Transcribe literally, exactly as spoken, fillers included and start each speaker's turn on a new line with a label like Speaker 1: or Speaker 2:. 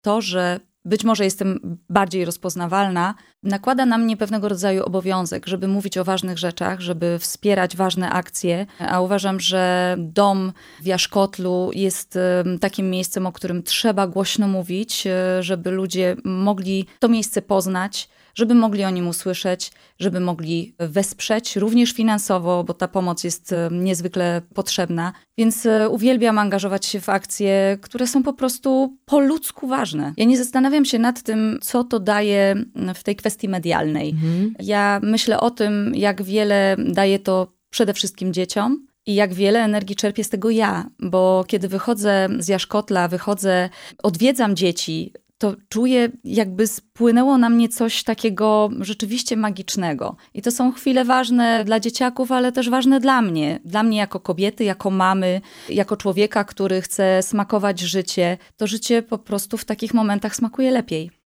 Speaker 1: to, że być może jestem bardziej rozpoznawalna, nakłada na mnie pewnego rodzaju obowiązek, żeby mówić o ważnych rzeczach, żeby wspierać ważne akcje, a uważam, że dom w Jaszkotlu jest takim miejscem, o którym trzeba głośno mówić, żeby ludzie mogli to miejsce poznać, żeby mogli o nim usłyszeć, żeby mogli wesprzeć, również finansowo, bo ta pomoc jest niezwykle potrzebna. Więc uwielbiam angażować się w akcje, które są po prostu po ludzku ważne. Ja nie zastanawiam się nad tym, co to daje w tej kwestii medialnej. Mhm. Ja myślę o tym, jak wiele daje to przede wszystkim dzieciom, i jak wiele energii czerpię z tego ja, bo kiedy wychodzę z Jaszkotla, wychodzę, odwiedzam dzieci, to czuję, jakby spłynęło na mnie coś takiego rzeczywiście magicznego. I to są chwile ważne dla dzieciaków, ale też ważne dla mnie. Dla mnie jako kobiety, jako mamy, jako człowieka, który chce smakować życie. To życie po prostu w takich momentach smakuje lepiej.